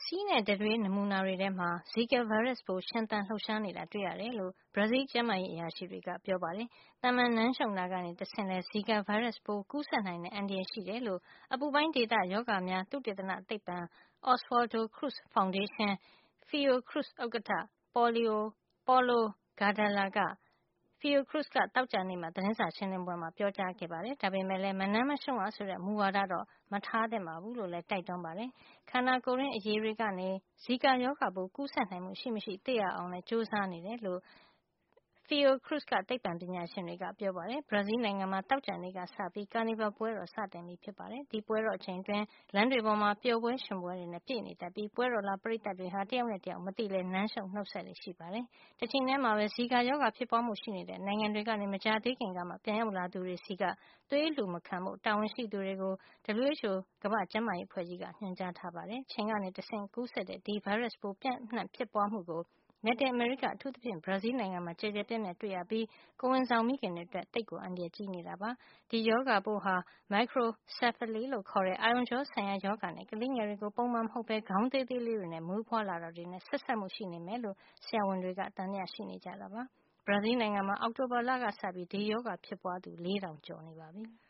ဆီးနဲ့တတွေးနမူနာတွေထဲမှာ ဇီကာဗိုင်းရပ်စ်ပိုး ရှင်သန်လှုပ်ရှားနေတာတွေ့ရတယ်လို့ ဘရာဇီးကျန်းမာရေးအရာရှိတွေက ပြောပါတယ်။ သာမန်နမ်းရှုံတာကနေတဆင့်လည်း ဇီကာဗိုင်းရပ်စ်ပိုး ကူးစက်နိုင်တဲ့အန္တရာယ်ရှိတယ်လို့ အပူပိုင်းဒေသရောဂါများ သုတေသနသိပ္ပံ Oswaldo Cruz ဖေါင်ဒေးရှင်း Fiocruz ဥက္ကဌ Paulo Gadala က Fiocruz က သောကြာနေ့မှာ သတင်းစာရှင်းလင်းပွဲမှာ ပြောကြားခဲ့ပါတယ်။ ဒါပေမယ့်လည်း မနမ်းမရှုံရဆိုတဲ့ မူဝါဒတော့ မထားသင့်ဘူးလို့လည်း တိုက်တွန်းပါတယ်။ ခန္ဓာကိုယ်တွင်း အရည်တွေကနေ ဇီကာရောဂါပိုး ကူးစက်နိုင်မှု ရှိမရှိ သိရအောင်လည်း ကြိုးစားနေတယ်လို့ Fiocruz က သိပ္ပံပညာရှင်တွေက ပြောပါတယ်။ ဘရာဇီးနိုင်ငံမှာ သောကြာနေ့ကစပြီး ကာနီဗာပွဲတော် စတင်ပြီဖြစ်ပါတယ်။ ဒီပွဲတော်အချိန်အတွင်း လမ်းတွေပေါ်မှာ ပျော်ပွဲရွှင်ပွဲတွေနဲ့ ပြည့်နေတတ်ပြီး ပွဲတော်လာပရိသတ်တွေဟာ တယောက်နဲ့တယောက် မသိပဲ နမ်းရှုံ နှုတ်ဆက်လေ့ရှိပါတယ်။ တချိန်တည်းမှာပဲ ဇီကာရောဂါဖြစ်ပွါးမှုရှိနေတဲ့ နိုင်ငံတွေကနေ မကြာသေးခင်ကမှ ပြန်ရောက်လာသူတွေဆီက သွေးအလှူမခံဖို့ တာဝန်ရှိသူတွေကို WHO ကမ္ဘာ့ကျန်းမာရေးအဖွဲ့ကြီးက ညွှန်ကြားထားပါတယ်။ ခြင်ကနေတဆင့်ကူးစက်တဲ့ ဒီဗိုင်းရပ်စ်ပိုး ပျံ့နှံ့ဖြစ်ပွါးမှုကို လက်တင်အမေရိက အထူးသဖြင့် ဘရာဇီးနိုင်ငံမှာ ကျယ်ကျယ်ပြန့်ပြန့်တွေ့ရပြီး ကိုယ်ဝန်ဆောင်မိခင်တွေအတွက် သိပ်ကို အန္တရာယ်ကြီးနေတာပါ။ ဒီရောဂါပိုးဟာ microcephaly လို့ခေါ်တဲ့ အာရုံကြောဆိုင်ရာရောဂါနဲ့ ကလေးငယ်တွေကို ပုံမှန်မဟုတ်ပဲ ခေါင်းသေးသေးလေးတွေနဲ့ မွေးဖွားလာတာတွေနဲ့ ဆက်စပ်မှုရှိနေမယ်လို့ ဆရာဝန်တွေက သံသယရှိနေကြတာပါ။ ဘရာဇီးနိုင်ငံမှာ အောက်တိုဘာလကစပြီး ဒီရောဂါဖြစ်ပွါးသူ ၄ ထောင်ကျော်နေပါပြီ။